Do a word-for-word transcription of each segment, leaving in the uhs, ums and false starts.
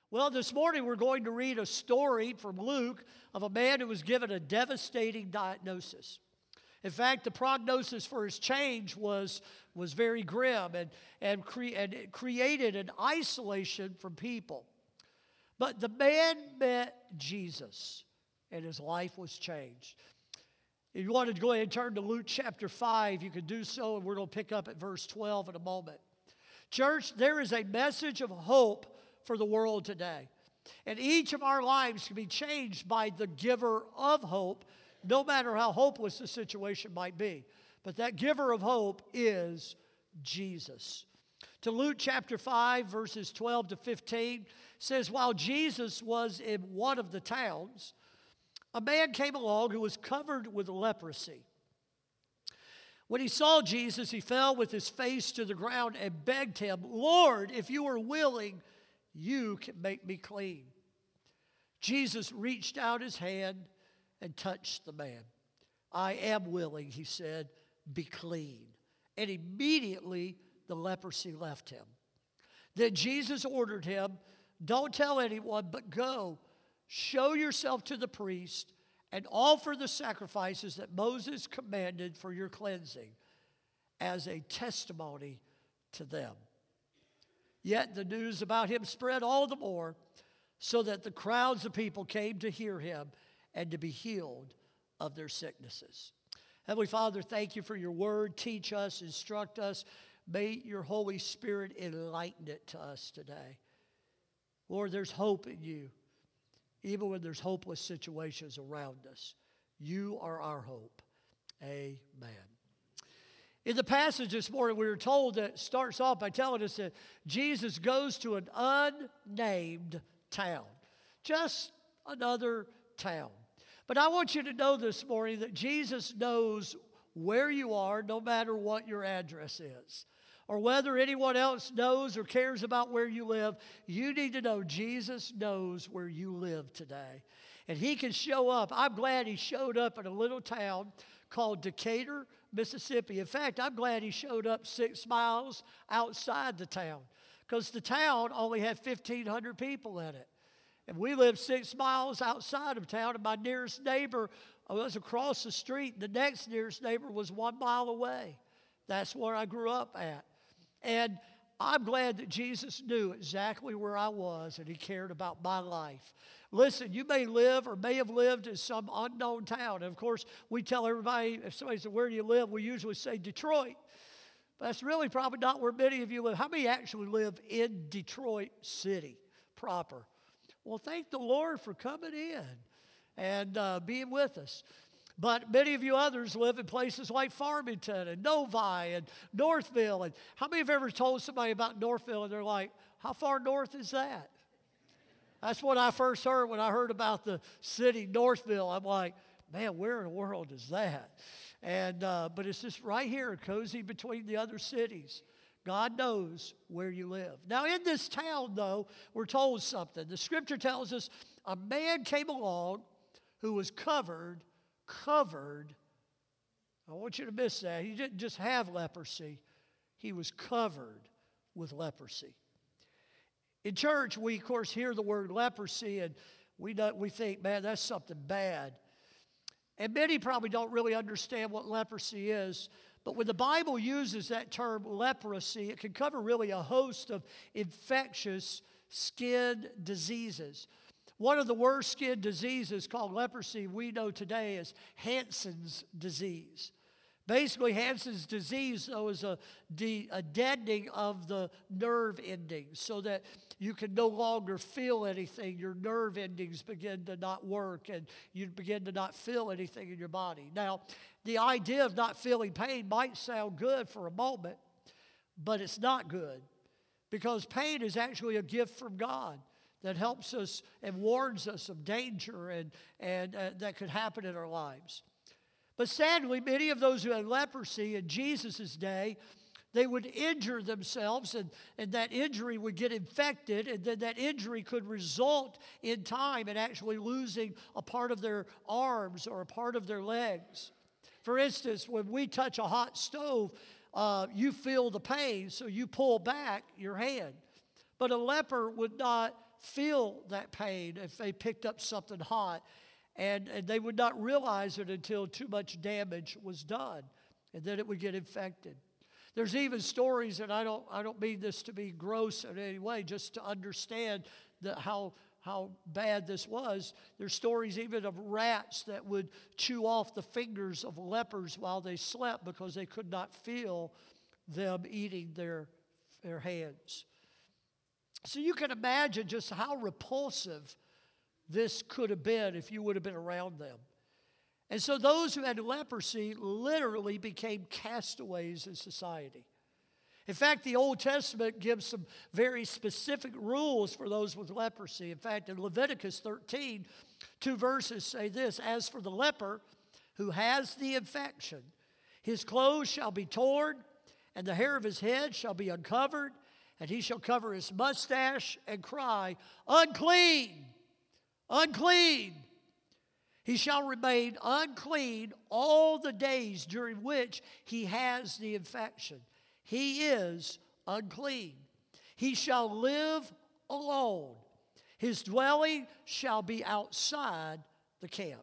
Well, this morning we're going to read a story from Luke of a man who was given a devastating diagnosis. In fact, the prognosis for his change was, was very grim and, and, cre- and it created an isolation from people. But the man met Jesus, and his life was changed. If you wanted to go ahead and turn to Luke chapter five, you could do so, and we're going to pick up at verse twelve in a moment. Church, there is a message of hope for the world today. And each of our lives can be changed by the giver of hope, no matter how hopeless the situation might be. But that giver of hope is Jesus. To Luke chapter five, verses twelve to fifteen, says, while Jesus was in one of the towns, a man came along who was covered with leprosy. When he saw Jesus, he fell with his face to the ground and begged him, Lord, if you are willing, you can make me clean. Jesus reached out his hand and touched the man. I am willing, he said, be clean. And immediately the leprosy left him. Then Jesus ordered him, don't tell anyone, but go, show yourself to the priest, and offer the sacrifices that Moses commanded for your cleansing as a testimony to them. Yet the news about him spread all the more, so that the crowds of people came to hear him and to be healed of their sicknesses. Heavenly Father, thank you for your word. Teach us, instruct us. May your Holy Spirit enlighten it to us today. Lord, there's hope in you, even when there's hopeless situations around us. You are our hope. Amen. In the passage this morning, we were told that it starts off by telling us that Jesus goes to an unnamed town. Just another town. But I want you to know this morning that Jesus knows where you are, no matter what your address is. Or whether anyone else knows or cares about where you live, you need to know Jesus knows where you live today. And he can show up. I'm glad he showed up in a little town called Decatur, Mississippi. In fact, I'm glad he showed up six miles outside the town, because the town only had fifteen hundred people in it. And we lived six miles outside of town, and my nearest neighbor was across the street. The next nearest neighbor was one mile away. That's where I grew up at. And I'm glad that Jesus knew exactly where I was, and he cared about my life. Listen, you may live or may have lived in some unknown town. And of course, we tell everybody, if somebody says, where do you live? We usually say Detroit. But that's really probably not where many of you live. How many actually live in Detroit City proper? Well, thank the Lord for coming in and uh, being with us. But many of you others live in places like Farmington and Novi and Northville. And how many have ever told somebody about Northville and they're like, how far north is that? That's what I first heard when I heard about the city Northville. I'm like, man, where in the world is that? And uh, but it's just right here, cozy between the other cities. God knows where you live. Now, in this town, though, we're told something. The scripture tells us a man came along who was covered, covered. I want you to miss that. He didn't just have leprosy. He was covered with leprosy. In church, we, of course, hear the word leprosy, and we, don't, we think, man, that's something bad. And many probably don't really understand what leprosy is. But when the Bible uses that term leprosy, it can cover really a host of infectious skin diseases. One of the worst skin diseases called leprosy we know today is Hansen's disease. Basically, Hansen's disease, though, is a, de- a deadening of the nerve endings so that you can no longer feel anything. Your nerve endings begin to not work, and you begin to not feel anything in your body. Now, the idea of not feeling pain might sound good for a moment, but it's not good, because pain is actually a gift from God that helps us and warns us of danger and, and uh, that could happen in our lives. But sadly, many of those who had leprosy in Jesus' day, they would injure themselves, and, and that injury would get infected, and then that injury could result in time in actually losing a part of their arms or a part of their legs. For instance, when we touch a hot stove, uh, you feel the pain, so you pull back your hand. But a leper would not feel that pain if they picked up something hot, and, and they would not realize it until too much damage was done, and then it would get infected. There's even stories, and I don't, I don't mean this to be gross in any way, just to understand the, how, how bad this was. There's stories even of rats that would chew off the fingers of lepers while they slept because they could not feel them eating their, their hands. So you can imagine just how repulsive this could have been if you would have been around them. And so those who had leprosy literally became castaways in society. In fact, the Old Testament gives some very specific rules for those with leprosy. In fact, in Leviticus thirteen, two verses say this: "As for the leper who has the infection, his clothes shall be torn, and the hair of his head shall be uncovered, and he shall cover his mustache and cry, 'Unclean! Unclean!' He shall remain unclean all the days during which he has the infection. He is unclean. He shall live alone. His dwelling shall be outside the camp."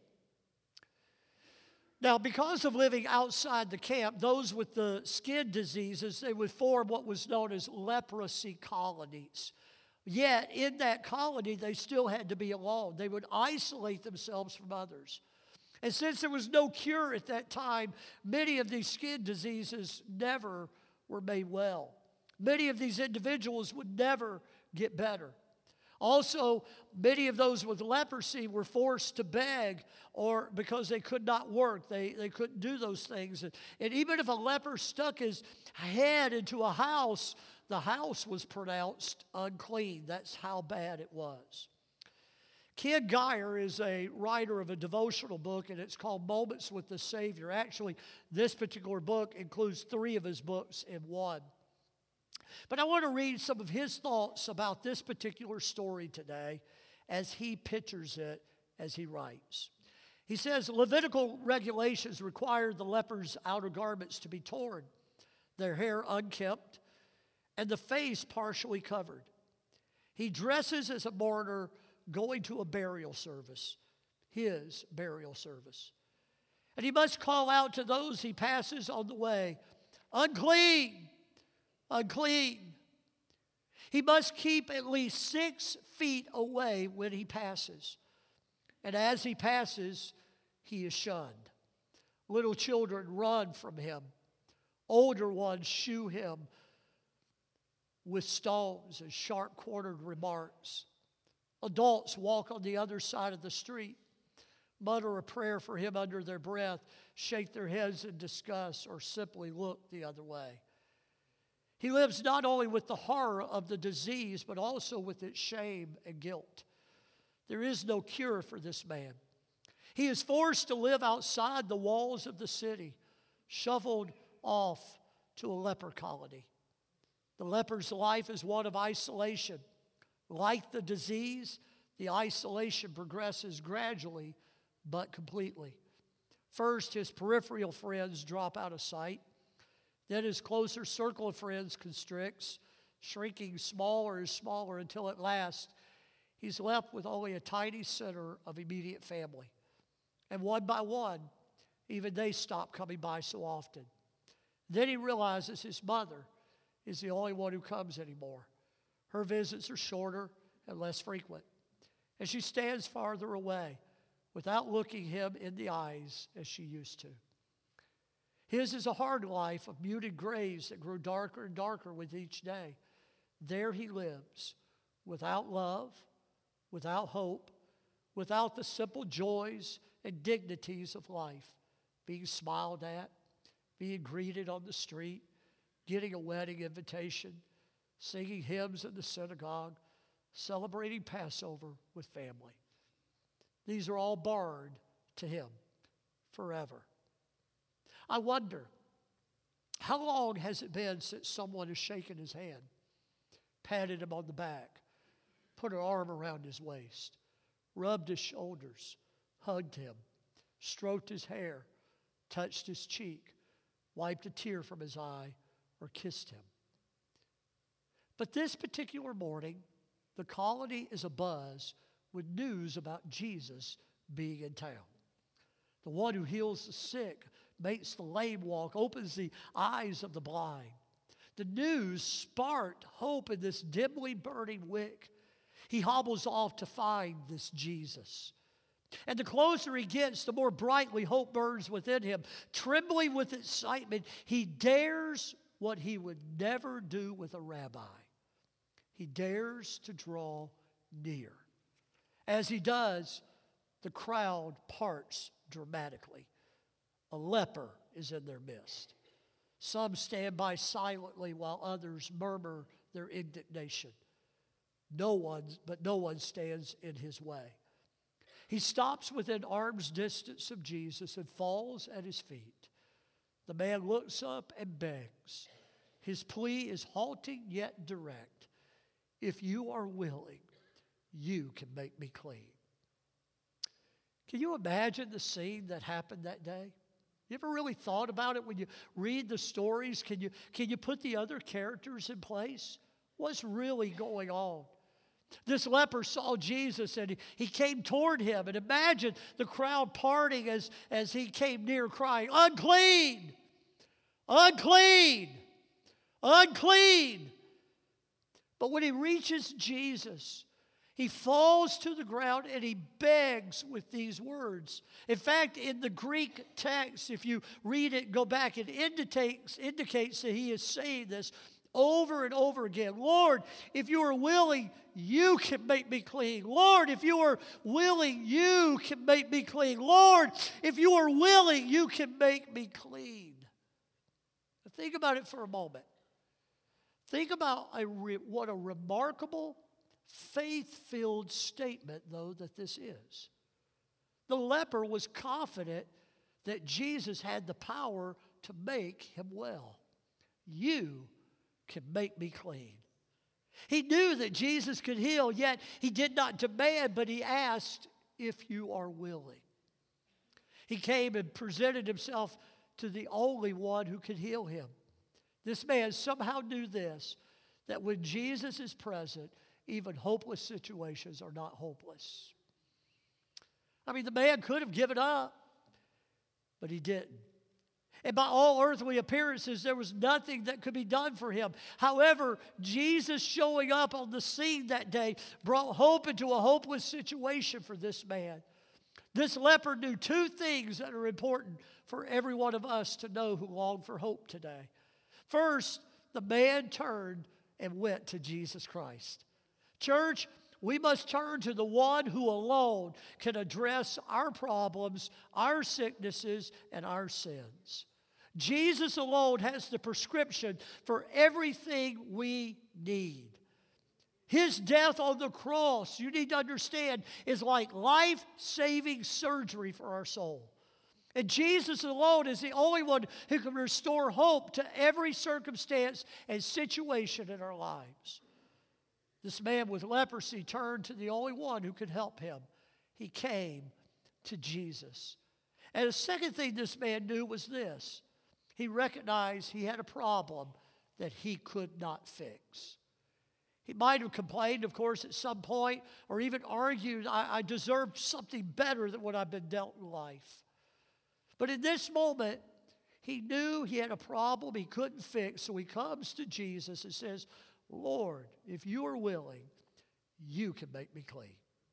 Now, because of living outside the camp, those with the skin diseases, they would form what was known as leprosy colonies. Yet, in that colony, they still had to be alone. They would isolate themselves from others. And since there was no cure at that time, many of these skin diseases never were made well. Many of these individuals would never get better. Also, many of those with leprosy were forced to beg, or because they could not work, they, they couldn't do those things. And, and even if a leper stuck his head into a house, the house was pronounced unclean. That's how bad it was. Ken Gire is a writer of a devotional book, and it's called Moments with the Savior. Actually, this particular book includes three of his books in one. But I want to read some of his thoughts about this particular story today as he pictures it as he writes. He says, "Levitical regulations required the lepers' outer garments to be torn, their hair unkempt, and the face partially covered. He dresses as a mourner going to a burial service, his burial service. And he must call out to those he passes on the way, 'Unclean! Unclean!' He must keep at least six feet away when he passes. And as he passes, he is shunned. Little children run from him. Older ones shoo him with stones and sharp-cornered remarks. Adults walk on the other side of the street, mutter a prayer for him under their breath, shake their heads in disgust, or simply look the other way. He lives not only with the horror of the disease, but also with its shame and guilt. There is no cure for this man. He is forced to live outside the walls of the city, shuffled off to a leper colony. The leper's life is one of isolation. Like the disease, the isolation progresses gradually but completely. First, his peripheral friends drop out of sight. Then his closer circle of friends constricts, shrinking smaller and smaller until at last he's left with only a tiny center of immediate family. And one by one, even they stop coming by so often. Then he realizes his mother is the only one who comes anymore. Her visits are shorter and less frequent, and she stands farther away without looking him in the eyes as she used to. His is a hard life of muted grays that grow darker and darker with each day. There he lives, without love, without hope, without the simple joys and dignities of life, being smiled at, being greeted on the street, getting a wedding invitation, singing hymns in the synagogue, celebrating Passover with family. These are all barred to him forever. I wonder, how long has it been since someone has shaken his hand, patted him on the back, put an arm around his waist, rubbed his shoulders, hugged him, stroked his hair, touched his cheek, wiped a tear from his eye, or kissed him? But this particular morning, The colony is abuzz with news about Jesus being in town. The one who heals the sick, makes the lame walk, opens the eyes of the blind. The news sparked hope in this dimly burning wick. He hobbles off to find this Jesus. And the closer he gets, the more brightly hope burns within him. Trembling with excitement, he dares what he would never do with a rabbi. He dares to draw near. As he does, the crowd parts dramatically. A leper is in their midst. Some stand by silently while others murmur their indignation. No one, but no one stands in his way. He stops within arm's distance of Jesus and falls at his feet. The man looks up and begs. His plea is halting yet direct. If you are willing, you can make me clean. Can you imagine the scene that happened that day? You ever really thought about it when you read the stories? Can you, can you put the other characters in place? What's really going on? This leper saw Jesus and he, he came toward him. And imagine the crowd parting as, as he came near crying, unclean, unclean, unclean. But when he reaches Jesus, he falls to the ground and he begs with these words. In fact, in the Greek text, if you read it, go back, it indicates, indicates that he is saying this over and over again. Lord, if you are willing, you can make me clean. Lord, if you are willing, you can make me clean. Lord, if you are willing, you can make me clean. Now think about it for a moment. Think about a re- what a remarkable, faith-filled statement, though, that this is. The leper was confident that Jesus had the power to make him well. You can make me clean. He knew that Jesus could heal, yet he did not demand, but he asked, if you are willing. He came and presented himself to the only one who could heal him. This man somehow knew this, that when Jesus is present, even hopeless situations are not hopeless. I mean, the man could have given up, but he didn't. And by all earthly appearances, there was nothing that could be done for him. However, Jesus showing up on the scene that day brought hope into a hopeless situation for this man. This leper knew two things that are important for every one of us to know who long for hope today. First, the man turned and went to Jesus Christ. Church, we must turn to the one who alone can address our problems, our sicknesses, and our sins. Jesus alone has the prescription for everything we need. His death on the cross, you need to understand, is like life-saving surgery for our soul. And Jesus alone is the only one who can restore hope to every circumstance and situation in our lives. This man with leprosy turned to the only one who could help him. He came to Jesus. And the second thing this man knew was this. He recognized he had a problem that he could not fix. He might have complained, of course, at some point, or even argued, I, I deserve something better than what I've been dealt in life. But in this moment, he knew he had a problem he couldn't fix, so he comes to Jesus and says, Lord, if you are willing, you can make me clean.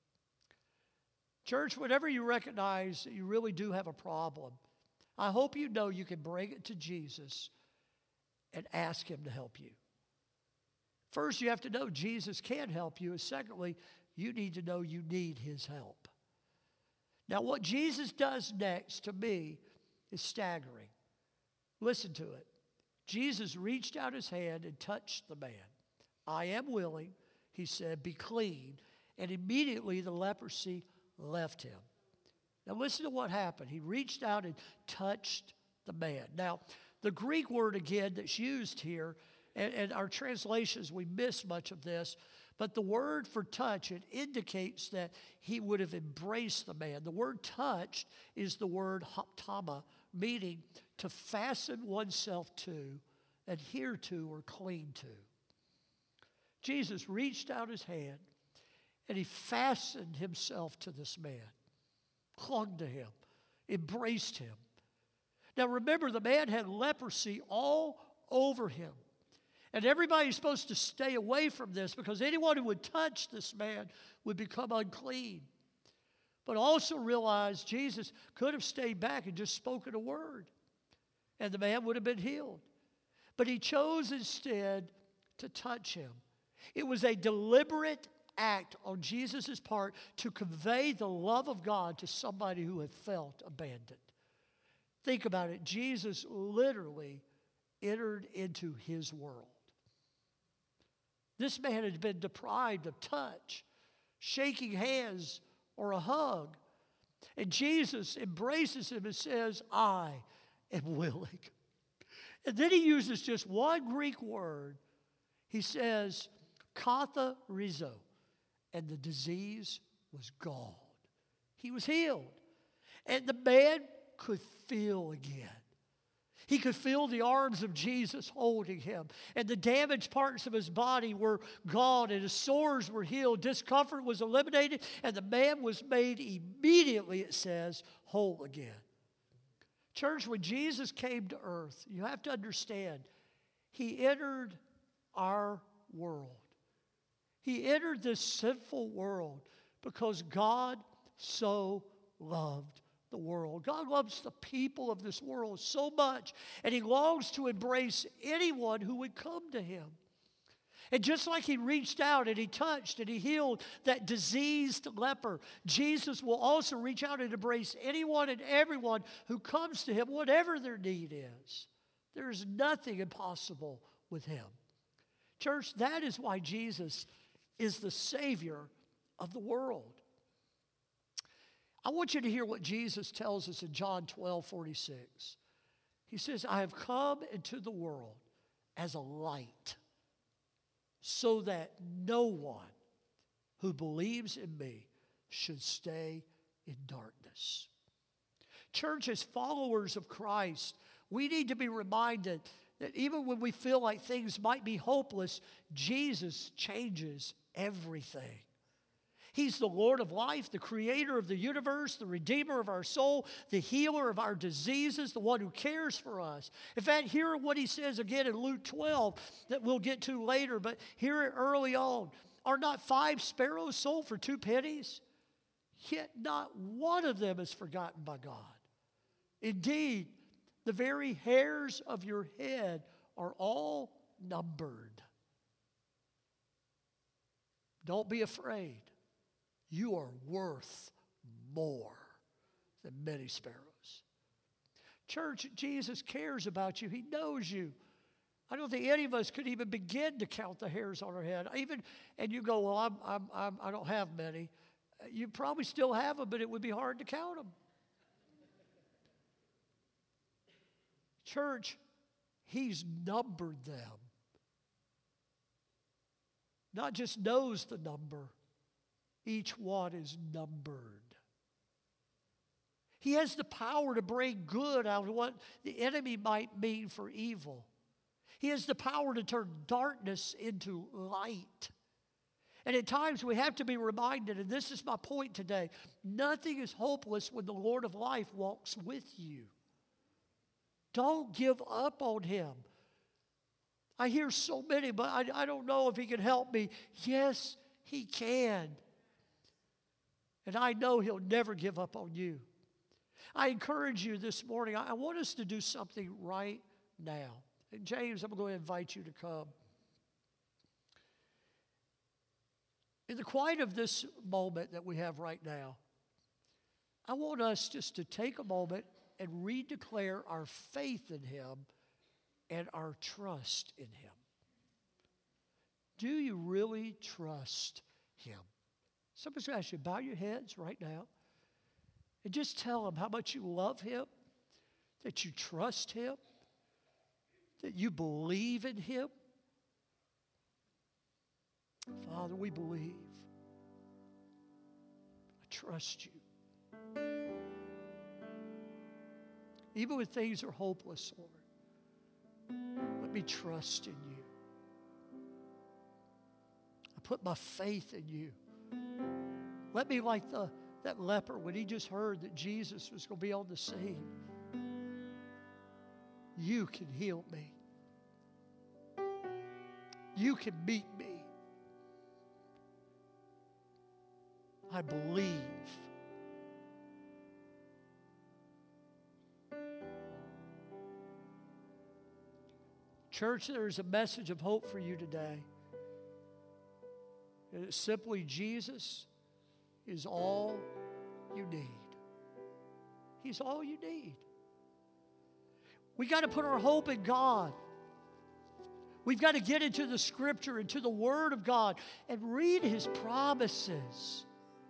Church, whenever you recognize that you really do have a problem, I hope you know you can bring it to Jesus and ask him to help you. First, you have to know Jesus can help you. And secondly, you need to know you need his help. Now, what Jesus does next to me is staggering. Listen to it. Jesus reached out his hand and touched the man. I am willing, he said, be clean. And immediately the leprosy left him. Now listen to what happened. He reached out and touched the man. Now, the Greek word again that's used here, and, and our translations, we miss much of this, but the word for touch, it indicates that he would have embraced the man. The word touched is the word haptama, meaning to fasten oneself to, adhere to, or cling to. Jesus reached out his hand And he fastened himself to this man, clung to him, embraced him. Now remember, the man had leprosy all over him. And everybody's supposed to stay away from this because anyone who would touch this man would become unclean. But also realize Jesus could have stayed back and just spoken a word, and the man would have been healed. But he chose instead to touch him. It was a deliberate act on Jesus' part to convey the love of God to somebody who had felt abandoned. Think about it. Jesus literally entered into his world. This man had been deprived of touch, shaking hands, or a hug. And Jesus embraces him and says, I am willing. And then he uses just one Greek word. He says, katharizo. And the disease was gone. He was healed. And the man could feel again. He could feel the arms of Jesus holding him. And the damaged parts of his body were gone. And his sores were healed. Discomfort was eliminated. And the man was made immediately, it says, whole again. Church, when Jesus came to earth, you have to understand, he entered our world. He entered this sinful world because God so loved the world. God loves the people of this world so much, and he longs to embrace anyone who would come to him. And just like he reached out and he touched and he healed that diseased leper, Jesus will also reach out and embrace anyone and everyone who comes to him, whatever their need is. There is nothing impossible with him. Church, that is why Jesus is the Savior of the world. I want you to hear what Jesus tells us in John twelve forty-six. He says, I have come into the world as a light, so that no one who believes in me should stay in darkness. Church, as followers of Christ, we need to be reminded that even when we feel like things might be hopeless, Jesus changes everything. He's the Lord of life, the creator of the universe, the redeemer of our soul, the healer of our diseases, the one who cares for us. In fact, hear what he says again in Luke twelve that we'll get to later, but hear it early on. Are not five sparrows sold for two pennies? Yet not one of them is forgotten by God. Indeed, the very hairs of your head are all numbered. Don't be afraid. You are worth more than many sparrows. Church, Jesus cares about you. He knows you. I don't think any of us could even begin to count the hairs on our head. Even, and you go, well, I'm, I'm, I'm, I don't have many. You probably still have them, but it would be hard to count them. Church, he's numbered them. Not just knows the number. Each one is numbered. He has the power to bring good out of what the enemy might mean for evil. He has the power to turn darkness into light. And at times we have to be reminded, and this is my point today, nothing is hopeless when the Lord of life walks with you. Don't give up on him. I hear so many, but I, I don't know if he can help me. Yes, he can. And I know he'll never give up on you. I encourage you this morning, I want us to do something right now. And James, I'm going to invite you to come. In the quiet of this moment that we have right now, I want us just to take a moment and redeclare our faith in him and our trust in him. Do you really trust him? Somebody's going to ask you, bow your heads right now and just tell him how much you love him, that you trust him, that you believe in him. Father, we believe. I trust you. Even when things are hopeless, Lord, let me trust in you. I put my faith in you. Let me like the, that leper when he just heard that Jesus was going to be on the scene. You can heal me. You can meet me. I believe. Church, there is a message of hope for you today. And it's simply Jesus is all you need. He's all you need. We got to put our hope in God. We've got to get into the Scripture, into the Word of God, and read His promises.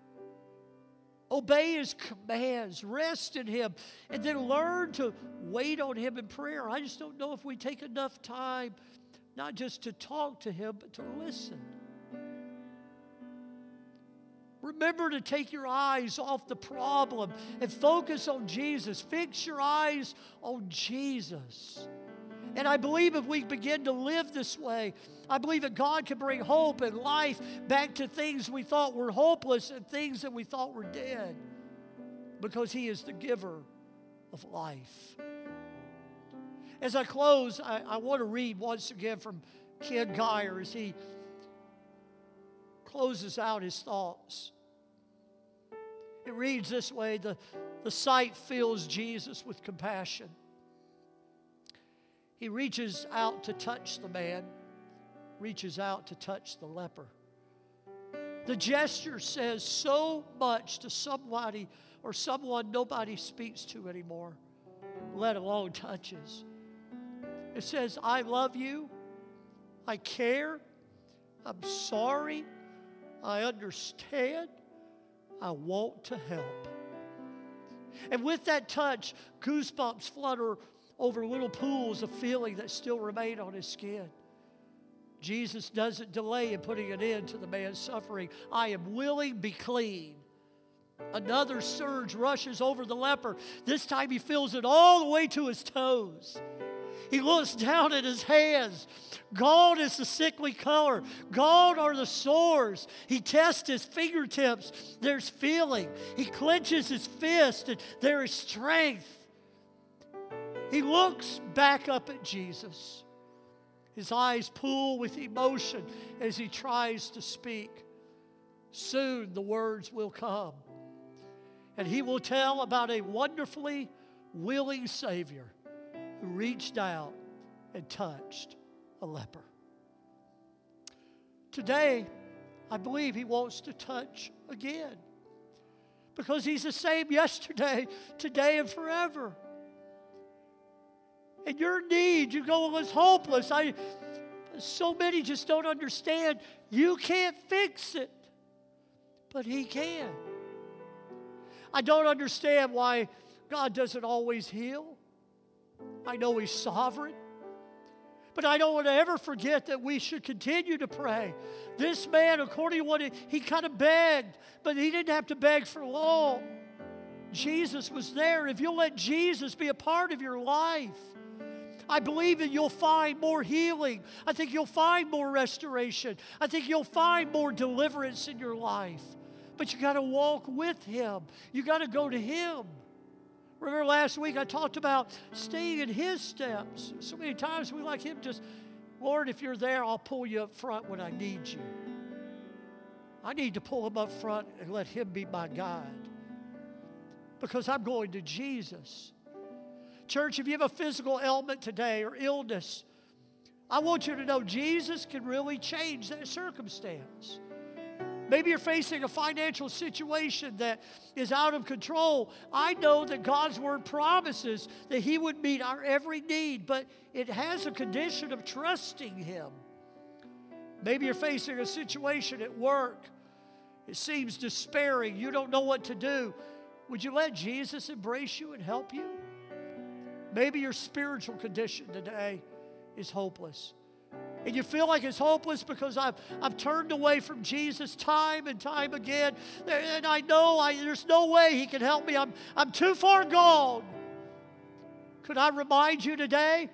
Obey His commands, rest in Him, and then learn to wait on Him in prayer. I just don't know if we take enough time, not just to talk to Him, but to listen. Remember to take your eyes off the problem and focus on Jesus. Fix your eyes on Jesus. And I believe if we begin to live this way, I believe that God can bring hope and life back to things we thought were hopeless and things that we thought were dead, because He is the giver of life. As I close, I, I want to read once again from Ken Gire as he closes out his thoughts. It reads this way: the, the sight fills Jesus with compassion. He reaches out to touch the man, reaches out to touch the leper. The gesture says so much to somebody or someone nobody speaks to anymore, let alone touches. It says, I love you, I care, I'm sorry, I understand, I want to help. And with that touch, goosebumps flutter over little pools of feeling that still remain on his skin. Jesus doesn't delay in putting an end to the man's suffering. I am willing, be clean. Another surge rushes over the leper. This time he feels it all the way to his toes. He looks down at his hands. Gone is the sickly color. Gone are the sores. He tests his fingertips. There's feeling. He clenches his fist, and there is strength. He looks back up at Jesus. His eyes pool with emotion as he tries to speak. Soon the words will come, and he will tell about a wonderfully willing Savior who reached out and touched a leper. Today, I believe He wants to touch again, because He's the same yesterday, today, and forever. And your need, you go, well, it's hopeless. I, so many just don't understand. You can't fix it, but He can. I don't understand why God doesn't always heal. I know He's sovereign. But I don't want to ever forget that we should continue to pray. This man, according to what he, he kind of begged, but he didn't have to beg for long. Jesus was there. If you'll let Jesus be a part of your life, I believe that you'll find more healing. I think you'll find more restoration. I think you'll find more deliverance in your life. But you got to walk with Him. You got to go to Him. Remember last week I talked about staying in His steps. So many times we like Him just, Lord, if you're there, I'll pull you up front when I need you. I need to pull Him up front and let Him be my guide, because I'm going to Jesus. Church, if you have a physical ailment today or illness, I want you to know Jesus can really change that circumstance. Maybe you're facing a financial situation that is out of control. I know that God's Word promises that He would meet our every need, but it has a condition of trusting Him. Maybe you're facing a situation at work. It seems despairing. You don't know what to do. Would you let Jesus embrace you and help you? Maybe your spiritual condition today is hopeless. And you feel like it's hopeless because I've, I've turned away from Jesus time and time again. And I know I, there's no way He can help me. I'm, I'm too far gone. Could I remind you today?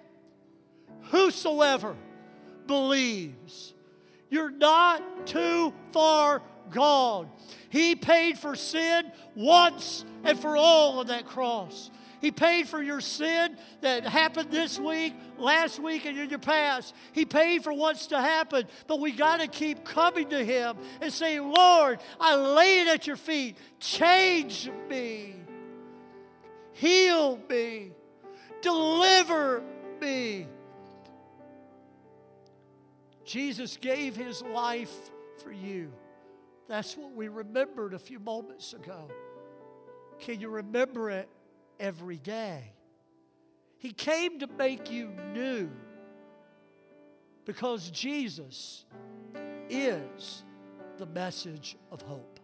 Whosoever believes. You're not too far gone. He paid for sin once and for all on that cross. He paid for your sin that happened this week, last week, and in your past. He paid for what's to happen. But we got to keep coming to Him and saying, Lord, I lay it at your feet. Change me. Heal me. Deliver me. Jesus gave His life for you. That's what we remembered a few moments ago. Can you remember it every day? He came to make you new because Jesus is the message of hope.